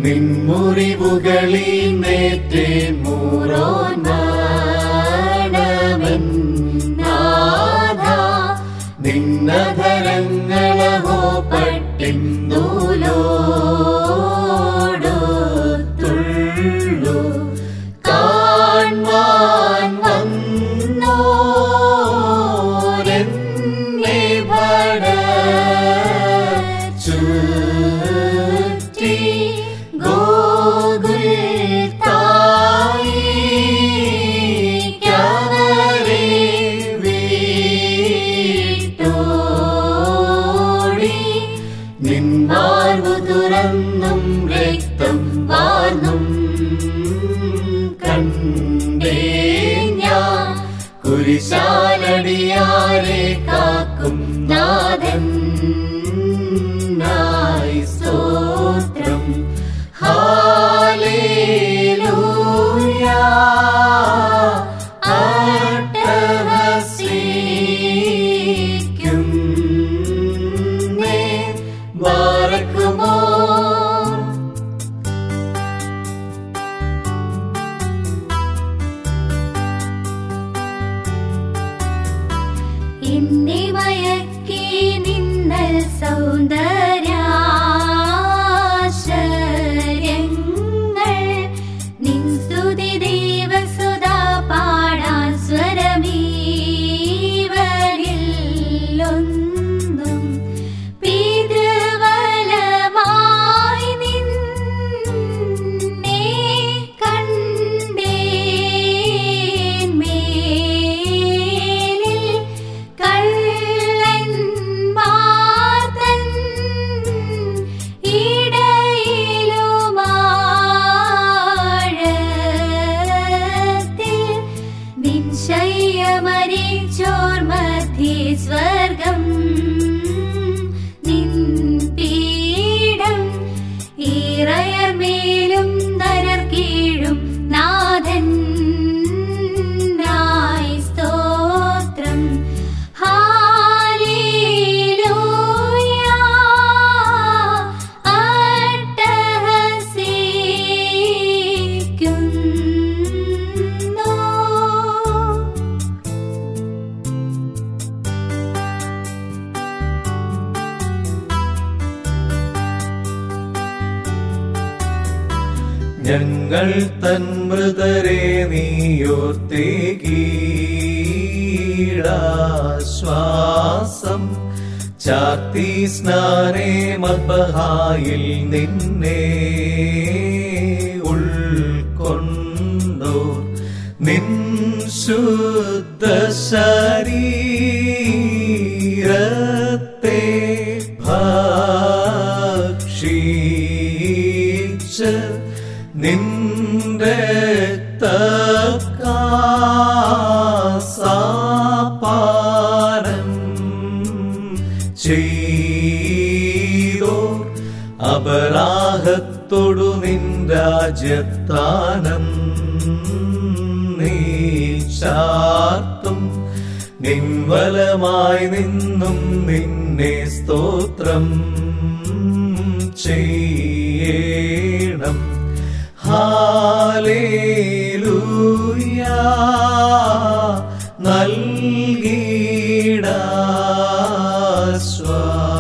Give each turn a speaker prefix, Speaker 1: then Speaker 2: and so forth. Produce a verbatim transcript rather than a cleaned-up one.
Speaker 1: നിൻമുറിവുകളീന്നേറ്റേ മൂറോൻ മണമെൻ നാഥ. നിന്നധരങ്ങളഹോ പട്ടിന്നൂലോടുത്തുള്ളു കാൺമാൻ വന്നോരെന്നെ ഭട ചുറ്റി ഗോകുൽത്തായിക്കവരെ വീട്ടോടി. നിൻമാർവു തുറന്നും രക്തം വാർന്നും കണ്ടേ ഞാൻ. കുരിശാലടിയാരെ കാക്കും നാഥൻ നായി സ്തോത്രം. ഹല്ലേലൂയ അട്ടഹസിക്കുന്നേ ബാരക്കുമോ.
Speaker 2: എന്നെ മയക്കി നിന്നൽ സൗന്ദര്യാശ്ചര്യങ്ങൾ. നിൻ സ്തുതി ദേവസുധാ പാടാൻ സ്വരമീവരിലൊന്നും. പിതൃവലമായി നിന്നെ കണ്ടേൻ മേലിൽ കള്ളന്മാർ തൻ ഇടയിലുമാഴത്തിൽ. നിൻ ശയ്യമരിച്ചോർ മധ്യേ സ്വർഗം. നിൻ പീഠം ഈറയർമേലും നരർ കീഴും നാഥൻ നായി സ്തോത്രം. ഹല്ലേലൂയ അട്ടഹസിക്കുന്നു.
Speaker 1: ഞങ്ങൾ തൻ മൃതരെ നീയോർത്തേകീടാശ്വാസം ചാത്തി സ്നാനേ മദ്ബഹായിൽ നിന്നെ ഉൾക്കൊണ്ടോ. നിൻ ശുദ്ധ ശരീരത്തെ ഭക്ഷിച്ച് നിന്റെ രക്തപാനം ചെയ്തോർ അപരാഹത്തോടു നിൻ രാജ്യത്താനം നീ ചാർത്തും. നിൻവലമായി നിന്നും നിന്നെ സ്തോത്രം ചെയ്യണം. ഹല്ലേലൂയ നൽകിടാശ്വാസം.